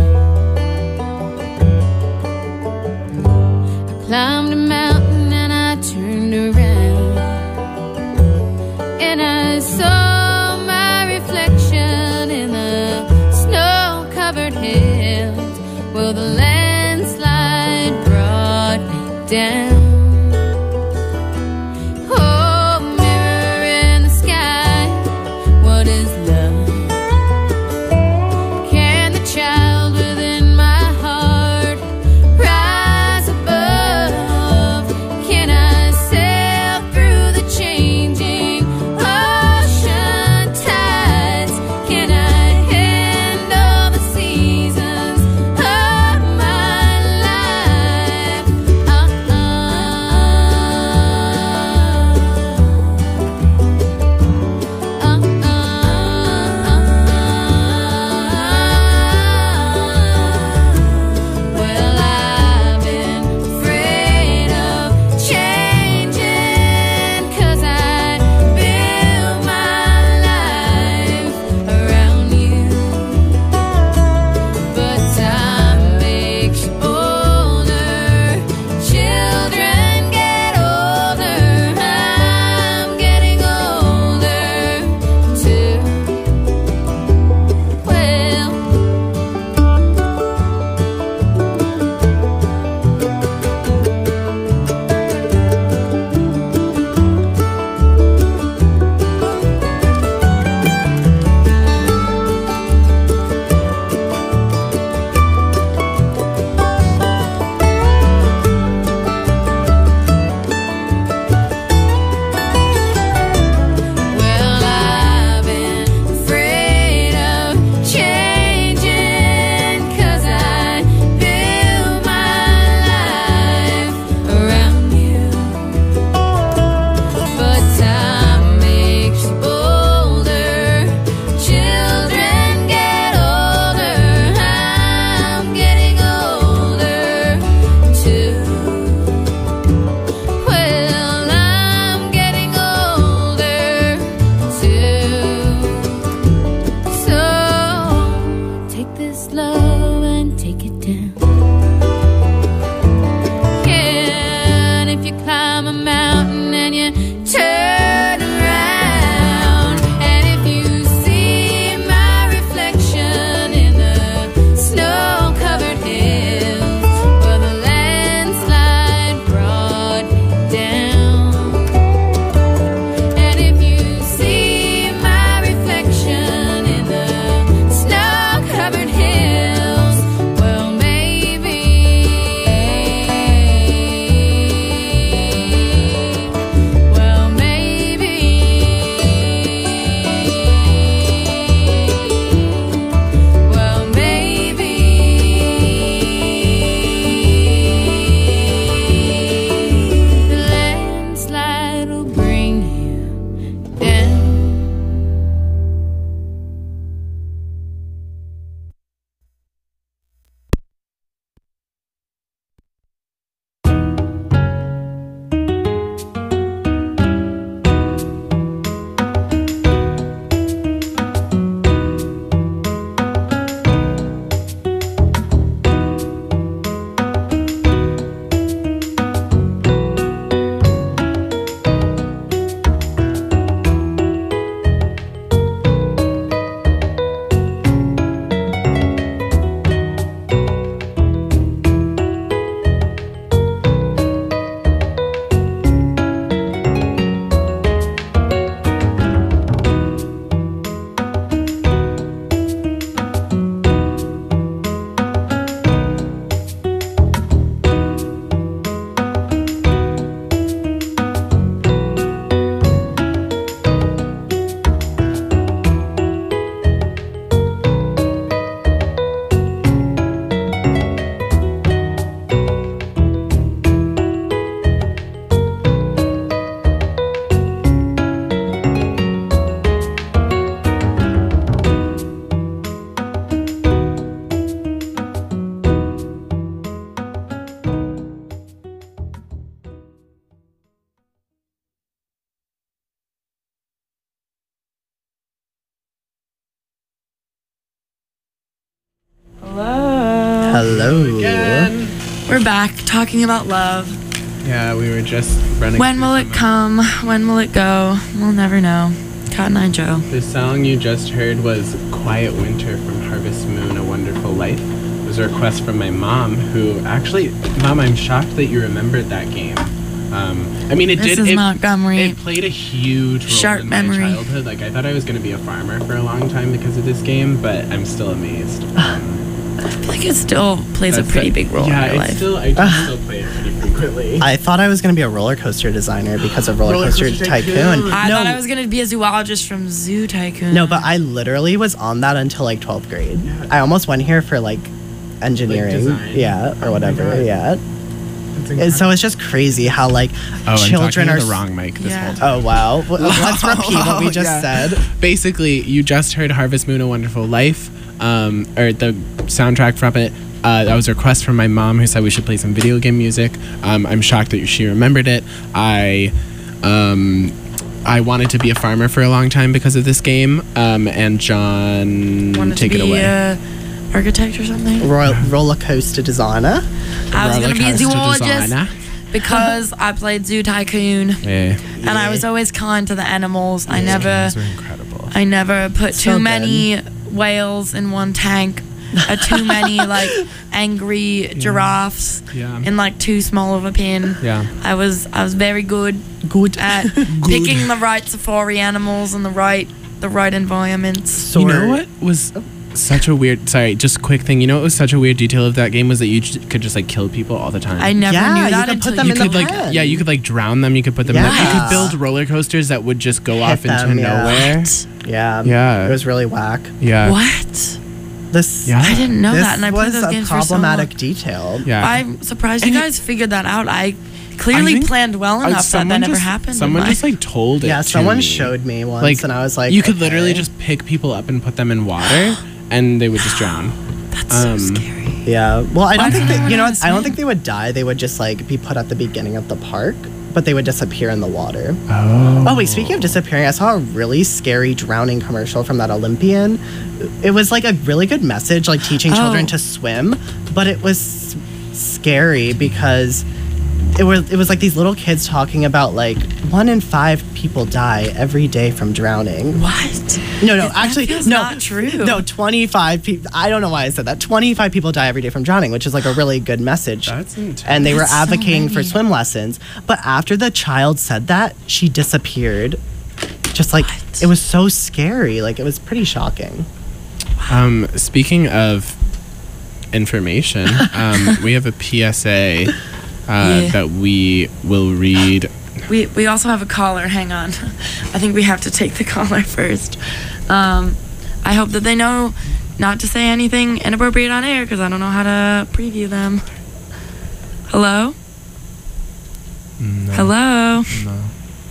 I climbed a mountain and I turned around, and I saw my hills. Well, the landslide brought me down. Oh, mirror in the sky, what is love? Can the child within my heart rise above? Can I sail through the changing ocean tides? Can I handle the seasons of my life? Uh-uh. Well, I've been afraid of changing, 'cause I built my life around you. But time makes you older, children get older, I'm getting older too. Well, Well, I've been afraid of changing, 'cause I built my life around you. But time makes you older, children get older, I'm getting older too. Well, I'm getting older too. So take this love and take it down. Yeah, and if you climb a mountain and you turn around, and if you see my reflection in the snow-covered hills, well, the landslide brought me down. And if you see my reflection in the snow-covered hills, well, maybe, well, maybe, well, maybe the landslide will bring you down. Hello. Hello. Again. We're back talking about love. Yeah, we were just running. When through will some it of- come? When will it go? We'll never know. Cotton Eye Joe. The song you just heard was Quiet Winter from Harvest Moon, A Wonderful Life. was a request from my mom, who actually, Mom, I'm shocked that you remembered that game. Um, I mean, it Missus did. It, Montgomery. it played a huge role Sharp in memory. my childhood. Like, I thought I was going to be a farmer for a long time because of this game, but I'm still amazed. Um, I feel like it still plays a that's pretty it. big role Yeah, in your it's life. still. I do still play it pretty frequently. I thought I was going to be a roller coaster designer because of Roller, Roller Coaster, Coaster Tycoon. Tycoon. I no, thought I was gonna be a zoologist from Zoo Tycoon. no, but I literally was on that until like twelfth grade. I almost went here for like engineering, design. yeah, or Oh my whatever, God. yeah. That's And so it's just crazy how like Oh, children I'm are talking to the wrong mic this Yeah. whole time. Oh wow! Well, let's repeat what we just Yeah. said. Basically, you just heard Harvest Moon: A Wonderful Life, um, or the soundtrack from it. Uh, that was a request from my mom, who said we should play some video game music. Um, I'm shocked that she remembered it. I, um, I wanted to be a farmer for a long time because of this game. Um, and John, Wanted take to it be away. a architect or something. Roll, roller coaster designer. I was gonna be a Rollercoaster zoologist designer. because I played Zoo Tycoon, Yeah. and I was always kind to the animals. I never, Those are incredible. I never put So too good. many whales in one tank. Uh, too many like angry giraffes Yeah. in like too small of a pen. Yeah. I was I was very good Good. at picking the right safari animals and the right the right environments. You know what was such a weird? Sorry, just quick thing. You know what was such a weird detail of that game was that you j- could just like kill people all the time. I never Yeah, knew you that could until put them you in you the could like pen. yeah, you could like drown them. You could put them. in the, you Yeah. could build roller coasters that would just go off Hit into them, yeah. nowhere. Yeah. Yeah. It was really whack. Yeah. What? This. Yeah. I didn't know This that, and I played was those a games for so long. problematic detail. Yeah. I'm surprised you And it- guys figured that out. I clearly I think- planned well uh, enough that that someone never just- happened. in Someone my- just like told it. Yeah, to someone me. showed me once, Like, and I was like, you could okay. literally just pick people up and put them in water, and they would just drown. That's um, so scary. Yeah. Well, I Why don't think did that, I you know wanna what? I don't swim? think they would die. They would just like be put at the beginning of the park, but they would disappear in the water. Oh. Oh wait, speaking of disappearing, I saw a really scary drowning commercial from that Olympian. It was like a really good message, like teaching children Oh. to swim, but it was scary because it was it was like these little kids talking about like one in five people die every day from drowning. What? No, no, That actually, feels no, not true. No, twenty-five people. I don't know why I said that. twenty-five people die every day from drowning, which is like a really good message. That's intense. And they were That's so advocating for many. swim lessons. But after the child said that, she disappeared. Just like, What? it was so scary. Like, it was pretty shocking. Um, speaking of information, um, we have a P S A uh, Yeah. that we will read. We we also have a caller. Hang on. I think we have to take the caller first. Um, I hope that they know not to say anything inappropriate on air because I don't know how to preview them. Hello? No, Hello? no.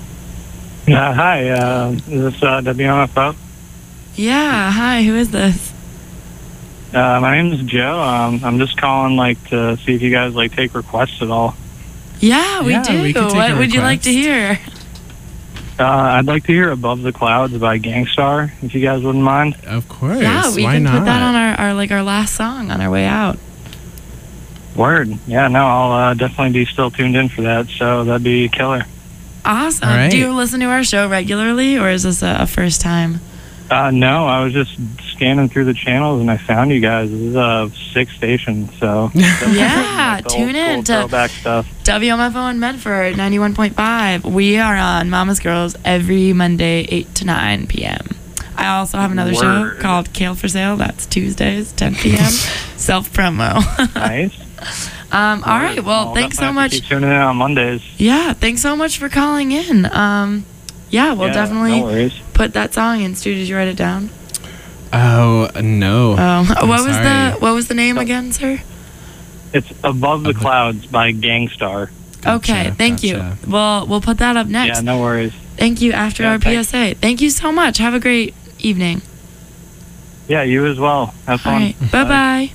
Uh, hi, uh, is this uh, W M F O? Yeah, hi, who is this? Uh, my name is Joe. Um, I'm just calling like to see if you guys like take requests at all. Yeah, we Yeah, do. we could take What a would you like to request. hear? Uh, I'd like to hear "Above the Clouds" by Gangstar, if you guys wouldn't mind. Of course. Yeah, we Why can not? put that on our, our like our last song on our way out. Word. Yeah, no, I'll uh, definitely be still tuned in for that. So that'd be killer. Awesome. All right. Do you listen to our show regularly or is this a, a first time? Uh, no, I was just scanning through the channels and I found you guys. This is a sick station, so Yeah, like the tune old in school to throwback stuff. W M F O in Medford, ninety-one point five. We are on Mama's Girls every Monday, eight to nine p.m. I also have another Word. show called Kale for Sale. That's Tuesdays, ten p.m. Self promo. Nice. um, all right. Well, I'll thanks so definitely have to much. Keep tuning in on Mondays. Yeah, thanks so much for calling in. Um, yeah, we'll Yeah, definitely No worries. put that song in. Stu, did you write it down? Oh no. Oh, I'm what was sorry. the what was the name again, sir? It's "Above the Clouds" by Gangstar. Okay, thank gotcha. you. Well, we'll put that up next. Yeah, no worries. Thank you after Yeah, our thanks. P S A. Thank you so much. Have a great evening. Yeah, you as well. Have All fun. right. Bye bye.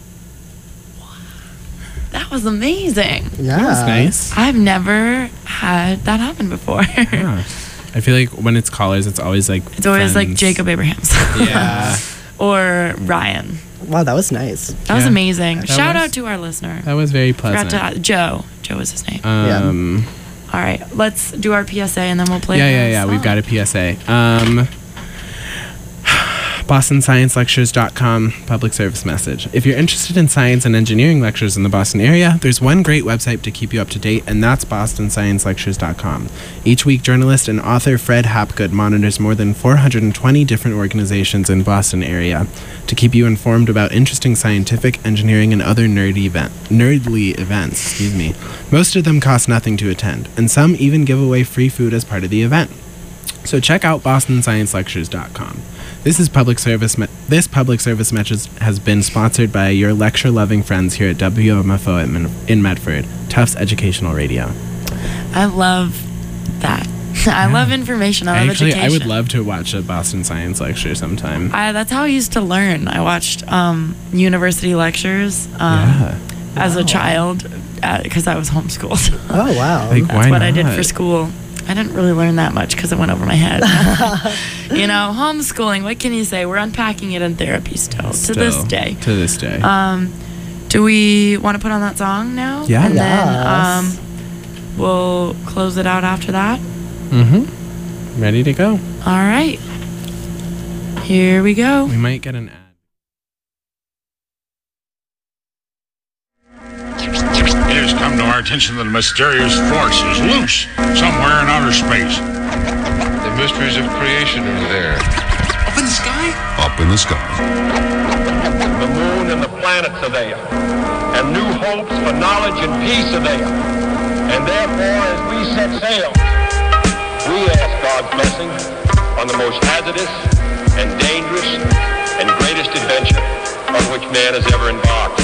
That was amazing. Yeah. That was nice. I've never had that happen before. Yeah. I feel like when it's callers, it's always like It's always like friends. Jacob Abrahams. Yeah. Or Ryan. Wow, that was nice. That was Yeah. amazing. That Shout was- out to our listener. That was very Forgot pleasant. to Joe. Joe was his name. Um. All right, let's do our P S A and then we'll play. Yeah, the yeah, yeah. We've song. got a P S A. Um. Boston Science Lectures dot com public service message. If you're interested in science and engineering lectures in the Boston area, there's one great website to keep you up to date, and that's Boston Science Lectures dot com. Each week, journalist and author Fred Hapgood monitors more than four hundred twenty different organizations in the Boston area to keep you informed about interesting scientific, engineering, and other nerdy event, nerdly events. Excuse me. Most of them cost nothing to attend, and some even give away free food as part of the event. So check out Boston Science Lectures dot com. This is public service. Me- this public service message has been sponsored by your lecture-loving friends here at W M F O at Min- in Medford, Tufts Educational Radio. I love that. I love information. I love Actually, education. I would love to watch a Boston Science lecture sometime. I, that's how I used to learn. I watched um, university lectures um, Yeah. as Wow. a child because I was homeschooled. Oh, wow. Like, That's why what I did not? for school. I didn't really learn that much because it went over my head. You know, homeschooling, what can you say? We're unpacking it in therapy still, to this Still, day. To this day. Um, do we want to put on that song now? Yeah. And Yes. then um, we'll close it out after that. Mm-hmm. Ready to go. All right. Here we go. We might get an ad. It has come to our attention that a mysterious force is loose somewhere in outer space. The mysteries of creation are there. Up in the sky? Up in the sky. The moon and the planets are there. And new hopes for knowledge and peace are there. And therefore, as we set sail, we ask God's blessing on the most hazardous and dangerous and greatest adventure on which man has ever embarked.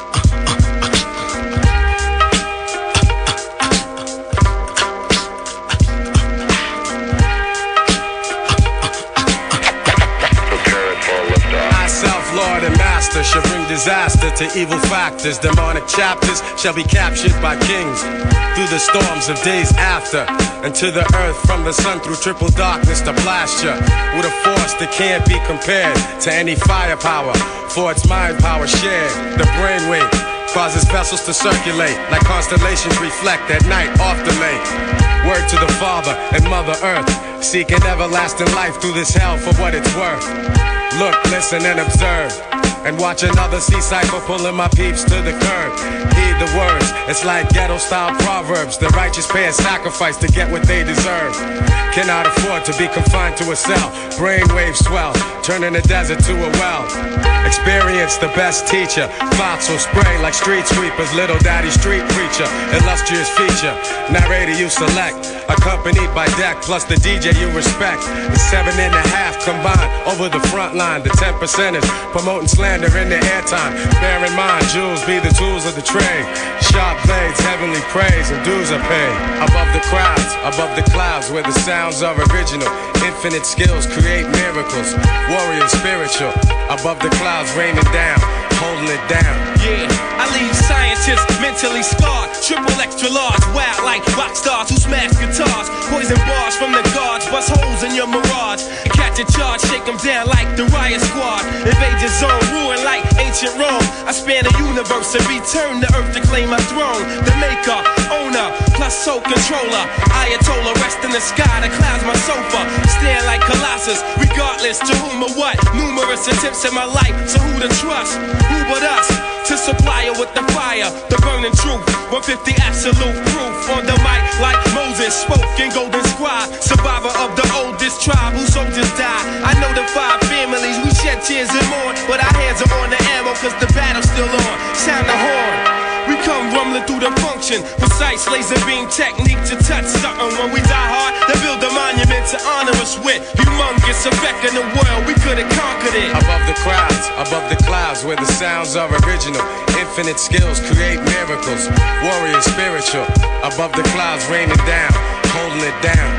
Lord and master shall bring disaster to evil factors. Demonic chapters shall be captured by kings through the storms of days after, and to the earth from the sun through triple darkness to blast ya with a force that can't be compared to any firepower, for its mind power shared. The brainwave causes vessels to circulate like constellations reflect at night off the lake. Word to the Father and Mother Earth, seeking everlasting life through this hell for what it's worth. Look, listen, and observe, and watch another sea cycle pulling my peeps to the curb. Heed the words, it's like ghetto-style proverbs. The righteous pay a sacrifice to get what they deserve. Cannot afford to be confined to a cell. Brainwaves swell, turning the desert to a well. Experience the best teacher. Thoughts will spray like street sweepers. Little daddy street preacher, illustrious feature. Narrator you select, accompanied by deck, plus the D J you respect. The seven and a half combined over the front line. The ten percenters promoting slander in their airtime. Bear in mind, jewels be the tools of the trade. Sharp blades, heavenly praise, and dues are paid. Above the crowds, above the clouds, where the sounds are original. Infinite skills create miracles. Warrior spiritual, above the clouds raining down, holding it down. Yeah, I leave scientists mentally scarred. Triple extra large, wild like rock stars who smash guitars. Poison bars from the guards, bust holes in your mirage. Catch a charge, shake them down like the riot squad. Invade your zone, ruin like ancient Rome. I span the universe and return to earth to claim my throne. The maker, owner, plus soul controller. Ayatollah, rest in the sky, the clouds my sofa. Stand like Colossus, regardless to whom or what. Numerous attempts in my life, so who to trust? Who but us? To supply her with the fire, the burning truth. one fifty absolute proof. On the mic like Moses spoke in Golden Scribe. Survivor of the oldest tribe whose soldiers died. I know the five families, we shed tears and mourn. But our hands are on the ammo cause the battle's still on. Sound the horn. We come rumbling through the function. Precise laser beam technique to touch something. When we die hard, they build a monument to honor us with. Humongous effect in the world, we could've conquered it. Above the crowds, above the clouds, where the sounds are original. Infinite skills create miracles. Warrior spiritual, above the clouds raining down, holding it down.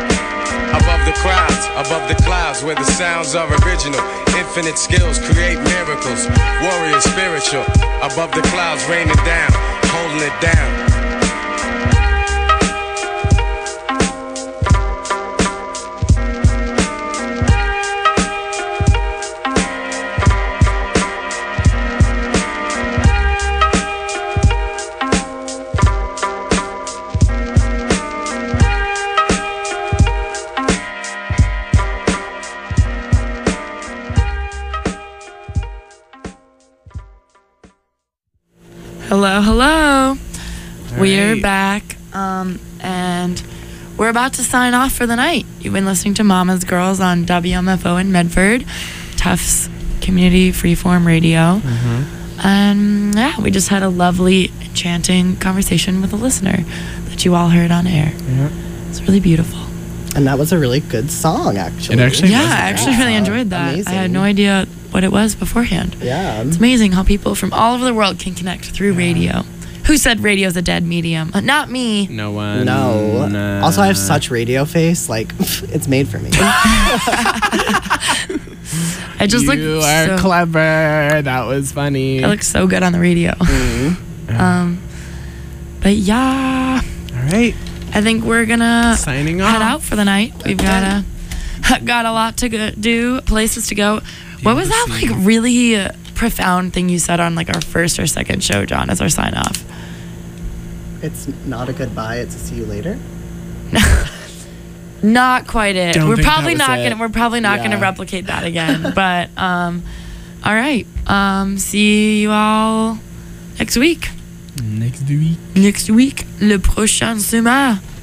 Above the crowds, above the clouds, where the sounds are original. Infinite skills create miracles. Warrior spiritual, above the clouds raining down, holding it down. Hello, hello. We're right. back, um, and we're about to sign off for the night. You've been listening to Mama's Girls on W M F O in Medford, Tufts Community Freeform Radio. Mm-hmm. And yeah, we just had a lovely, enchanting conversation with a listener that you all heard on air. Yeah. It's really beautiful. And that was a really good song, actually. It actually Yeah, was. I actually Yeah. really enjoyed that. Amazing. I had no idea what it was beforehand. Yeah. It's amazing how people from all over the world can connect through radio. Who said radio's a dead medium? Uh, not me. No one. No. Nah. Also, I have such radio face. Like, it's made for me. I just you look are so, clever. That was funny. I look so good on the radio. Mm-hmm. um, but yeah. All right. I think we're gonna Signing head off. out for the night. We've got a got a lot to go, do, places to go. What was that like really uh, profound thing you said on like our first or second show, John, as our sign off? It's not a goodbye. It's a see you later. Not quite it. Don't we're think probably that was not it. gonna we're probably not Yeah. gonna replicate that again. But um, all right. Um, see you all next week. Next week. Next week, le prochain semaine.